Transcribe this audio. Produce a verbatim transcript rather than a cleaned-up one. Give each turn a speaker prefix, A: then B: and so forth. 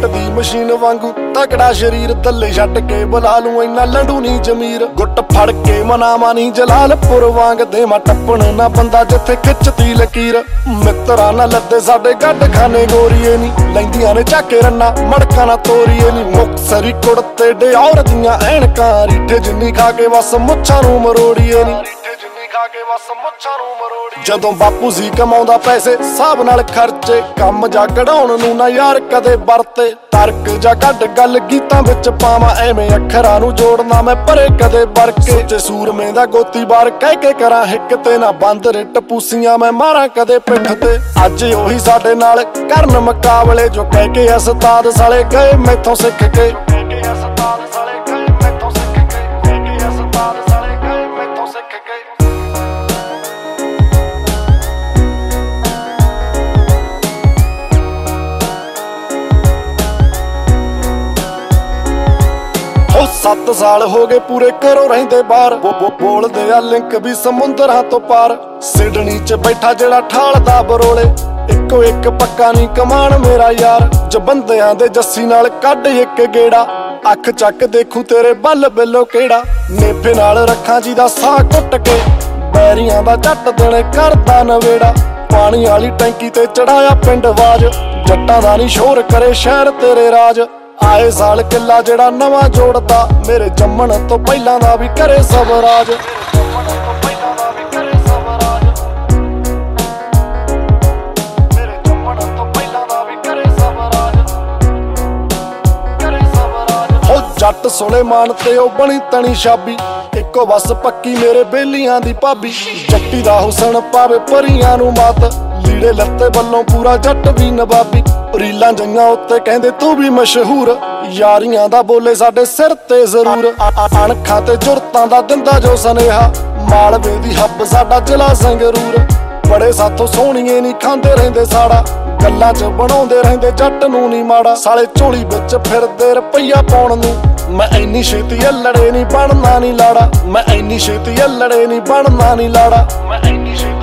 A: minute ਦੀ machine ਵਾਂਗੂ ਤਕੜਾ ਸ਼ਰੀਰ ਥੱਲੇ ਛੱਡ ਕੇ ਬੁਲਾ ਲੂੰ ਇੰਨਾ ਲੰਡੂ ਨਹੀਂ ਜ਼ਮੀਰ ਗੁੱਟ ਫੜ ਕੇ ਮਨਾਵਾ ਨਹੀਂ ਜਲਾਲਪੁਰ ਵਾਂਗ ਦੇਵਾਂ ਟੱਪਣ ਨਾ ਬੰਦਾ ਜਿੱਥੇ ਖਿੱਚਦੀ ਲਕੀਰ ਮਿੱਤਰਾਂ ਨਾਲ ਲੱਦੇ ਸਾਡੇ ਗੱਡ ਖਾਨੇ ਗੋਰੀਏ ਨਹੀਂ ਲੈਂਦੀਆਂ ਨੇ ਚੱਕੇ ਰੰਨਾ ਮੜਕਾਂ ਨਾ ਤੋਰੀਏ ਨਹੀਂ ਮੁਕਤਸਰੀ ਕੁੜਤੇ ਡਿਓਰ ਦੀਆਂ ਐਨਕਾਂ ਰੀਠੇ ਜਿੰਨੀ ਖਾ ਕੇ ਬਸ ਮੁੱਛਾਂ ਨੂੰ ਮਰੋੜੀਏ ਨਹੀਂ ਜਦੋਂ ਬਾਪੂ ਸੀ ਕਮਾਉਂਦਾ ਪੈਸੇ ਹਿਸਾਬ ਨਾਲ ਖਰਚੇ ਕੰਮ ਜਾ ਕਢਾਉਣ ਨੂੰ ਨਾ ਯਾਰ ਕਦੇ ਵਰਤੇ ਤਰਕ ਜਾ ਕੱਢ ਗੱਲ ਗੀਤਾਂ ਵਿੱਚ ਪਾਵਾਂ ਐਵੇਂ ਅੱਖਰਾਂ ਨੂੰ ਜੋੜਨਾ ਮੈਂ ਪਰੇ ਕਦੇ ਵਰਕੇ ਸੋਚੇ ਸੂਰਮੇ ਦਾ ਗੋਤੀ ਬਾਰ ਕਹਿ ਕੇ ਕਰਾਂ ਹਿੱਕ ਤੇ ਨਾ ਬੰਦ ਰਿੱਟ ਪੂਸੀਆਂ ਮੈਂ ਮਾਰਾਂ ਕਦੇ ਪਿੱਠ ਤੇ ਅੱਜ ਉਹੀ ਸਾਡੇ ਨਾਲ ਕਰਨ ਮੁਕਾਬਲੇ ਜੋ ਕਹਿ ਕੇ ਉਸਤਾਦ ਸਾਲੇ ਗਏ ਮੈਥੋਂ ਸਿੱਖ ਕੇ ਸੱਤ ਸਾਲ ਹੋ ਗਏ ਪੂਰੇ ਘਰੋਂ ਰਹਿੰਦੇ ਬਾਹਰ ਬੋਲਦੇ ਆ ਲਿੰਕ ਵੀ ਸਮੁੰਦਰਾਂ ਤੋਂ ਪਾਰ ਸਿਡਨੀ ਚ ਬੈਠਾ ਜਿਹੜਾ ਠਾਲਦਾ ਬਰੋਲੇ ਇੱਕੋ ਇੱਕ ਪੱਕਾ ਨਹੀਂ ਕਮਾਨ ਮੇਰਾ ਯਾਰ ਜਬੰਦਿਆਂ ਦੇ ਜੱਸੀ ਨਾਲ ਕੱਢ ਇੱਕ ਗੇੜਾ ਅੱਖ ਚੱਕ ਦੇਖੂ ਤੇਰੇ ਬੱਲ ਬਿੱਲੋ ਕਿਹੜਾ ਨੇਫੇ ਨਾਲ ਰੱਖਾਂ ਜੀ ਦਾ ਸਾਹ ਘੁੱਟ ਕੇ ਬੈਰੀਆਂ ਦਾ ਝੱਟ ਦੇਣੇ ਕਰਦਾ ਨਵੇੜਾ ਪਾਣੀ ਵਾਲੀ ਟੈਂਕੀ ਤੇ ਚੜਾਇਆ ਪਿੰਡ ਆਵਾਜ਼ ਜੱਟਾਂ ਦਾ ਨਹੀਂ ਸ਼ੋਰ ਕਰੇ ਸ਼ਹਿਰ ਤੇਰੇ ਰਾਜ ਆਏ ਸਾਲ ਕਿੱਲਾ ਜਿਹੜਾ ਨਵਾਂ ਜੋੜਦਾ ਮੇਰੇ ਜੰਮਣ ਤੋਂ ਪਹਿਲਾਂ ਦਾ ਵੀ ਕਰੇ ਸਵਰਾਜ ਹੋ ਜੱਟ ਸੁਲੇਮਾਨ ਤੇ ਉਹ ਬਣੀ ਤਣੀ ਛਾਬੀ ਇੱਕੋ ਬਸ ਪੱਕੀ ਮੇਰੇ ਬੇਲੀਆਂ ਦੀ ਭਾਬੀ ਜੱਟੀ ਦਾ ਹੁਸਨ ਪਾਵੇ ਪਰੀਆਂ ਨੂੰ ਮਾਤ ਲੀੜੇ ਲੱਤੇ ਵੱਲੋਂ ਪੂਰਾ ਜੱਟ ਵੀ ਨਵਾਬੀ ਰੀਲਾਂ ਜੰਗਾਂ ਉੱਤੇ ਕਹਿੰਦੇ ਤੂੰ ਵੀ ਮਸ਼ਹੂਰ ਯਾਰੀਆਂ ਦਾ ਬੋਲੇ ਸਾਡੇ ਸਿਰ ਤੇ ਜ਼ਰੂਰ ਅਣਖਾਂ ਤੇ ਜੁਰਤਾਂ ਦਾ ਦਿੰਦਾ ਜੋ ਸੁਨੇਹਾ ਮਾਲਵੇ ਦੀ ਹੱਬ ਸਾਡਾ ਜ਼ਿਲ੍ਹਾ ਸੰਗਰੂਰ ਬੜੇ ਸਾਥੋਂ ਸੋਹਣੀਏ ਨਹੀਂ ਖਾਂਦੇ ਰਹਿੰਦੇ ਸਾੜਾ ਗੱਲਾਂ 'ਚ ਬਣਾਉਂਦੇ ਰਹਿੰਦੇ ਜੱਟ ਨੂੰ ਨਹੀਂ ਮਾੜਾ ਸਾਲੇ ਝੋਲੀ ਵਿੱਚ ਫਿਰਦੇ ਰੁਪਈਆ ਪਾਉਣ ਨੂੰ ਮੈਂ ਇੰਨੀ ਛੇਤੀ ਲੜੇ ਨਹੀਂ ਬਣਨਾ ਨਹੀਂ ਲਾੜਾ ਮੈਂ ਇੰਨੀ ਛੇਤੀ ਲੜੇ ਨਹੀਂ ਬਣਨਾ ਨਹੀਂ ਲਾੜਾ ਮੈਂ ਇੰਨੀ